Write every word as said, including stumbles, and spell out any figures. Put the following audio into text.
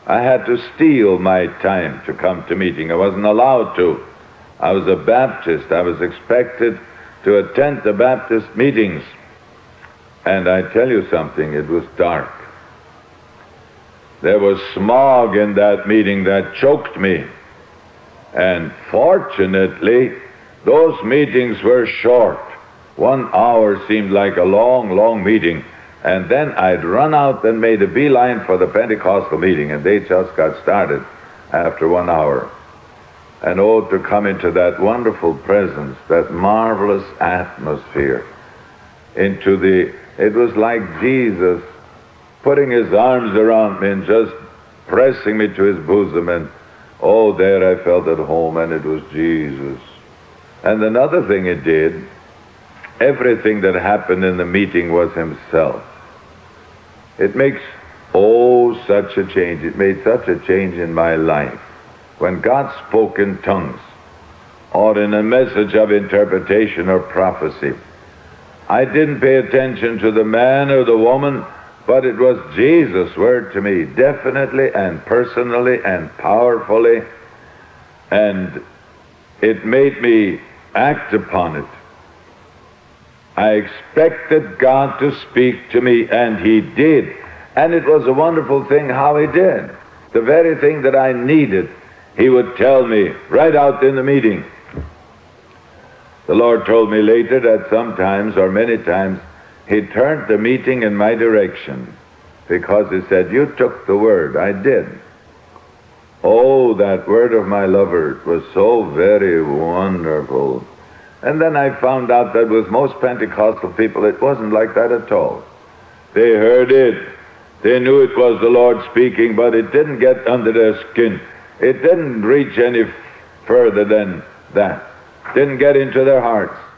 I had to steal my time to come to meeting. I wasn't allowed to. I was a Baptist. I was expected to attend the Baptist meetings. And I tell you something, it was dark. There was smog in that meeting that choked me. And fortunately, those meetings were short. One hour seemed like a long, long meeting. And then I'd run out and made a beeline for the Pentecostal meeting, and they just got started after one hour. And oh, to come into that wonderful presence, that marvelous atmosphere, into the, it was like Jesus putting his arms around me and just pressing me to his bosom, and oh, there I felt at home, and it was Jesus. And another thing it did, everything that happened in the meeting was himself. It makes, oh, such a change. It made such a change in my life. When God spoke in tongues, or in a message of interpretation or prophecy, I didn't pay attention to the man or the woman, but it was Jesus' word to me, definitely and personally and powerfully, and it made me act upon it. I expected God to speak to me, and he did. And it was a wonderful thing how he did. The very thing that I needed, he would tell me right out in the meeting. The Lord told me later that sometimes, or many times, he turned the meeting in my direction, because he said, you took the word. I did. Oh, that word of my lover was so very wonderful. And then I found out that with most Pentecostal people, it wasn't like that at all. They heard it. They knew it was the Lord speaking, but it didn't get under their skin. It didn't reach any further than that. Didn't get into their hearts.